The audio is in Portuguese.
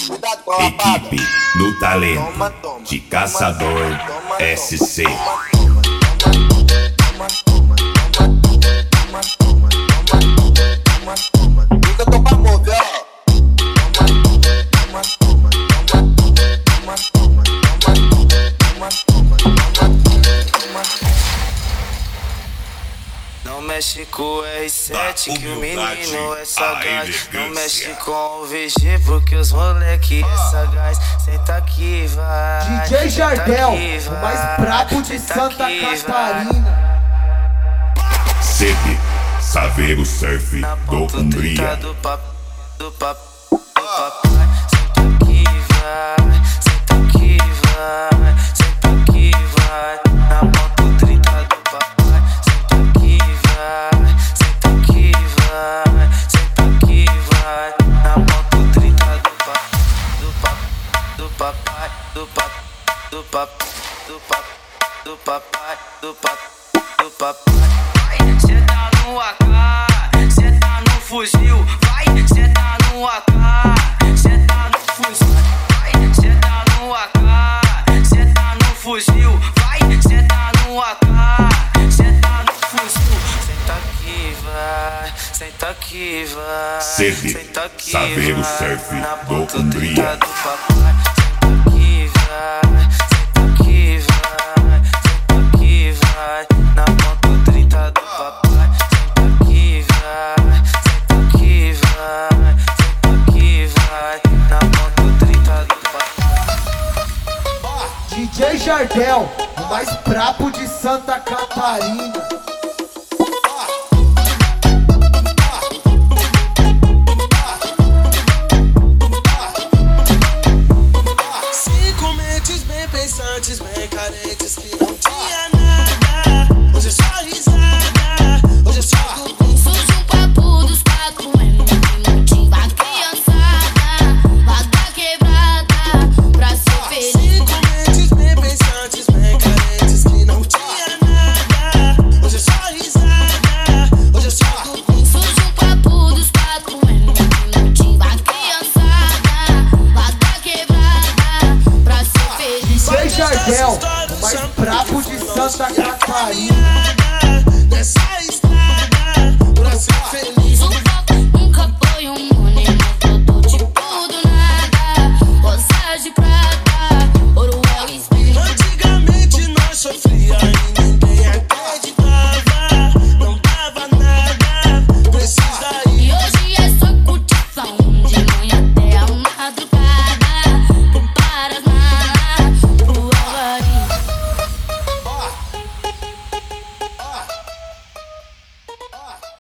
Equipe no talento de Caçador SC. Eu tô pra mover, ó. Não mexe com o R7 que o menino é sagaz. Não mexe com o VG porque os moleque é sagaz. Senta aqui, vai. DJ Jardel, o mais brabo de Santa Catarina. CD, Saveiro Surf do Umbria. Do papai. Senta aqui, vai. Senta aqui, vai. Senta aqui, vai. Na moto 30 do papai. Senta aqui, vai. Senta aqui, vai. Senta aqui, vai. Na moto 30 do papai. Do papai. Do papai. Do papai. Do papai. Do papai. Do papai. Do papai. Cê tá no AK, cê tá no fuzil. Vai, cê tá no AK, cê tá no fuzil. Vai, cê tá no AK, cê tá no fuzil. Vai, cê tá no AK, cê tá no fuzil. Senta aqui, vai, senta aqui, vai. CD, Senta aqui, Saveiro vai. Surf Na do ponta Umbria. 30 do papai. Senta aqui, vai, senta aqui, vai. Senta aqui, vai. Na ponta 30 do papai. Senta aqui, vai. Senta aqui, vai. Senta aqui, vai. Na ponta 30 do papai. DJ Jardel, o mais brabo de Santa Catarina. Cinco mentes bem pensantes, bem carentes que não tinha nada. Hoje é só risada, hoje é só do Surge um papo dos quatro, que motiva a criançada. Vaga quebrada, pra ser feliz. Cinco mentes bem pensantes, bem carentes que não tinha nada. Hoje é só risada, hoje é só do Surge um papo dos quatro, que motiva a criançada. Vaga quebrada, pra ser feliz. DJ Jardel, o mais brabo de Santa Catarina. nessa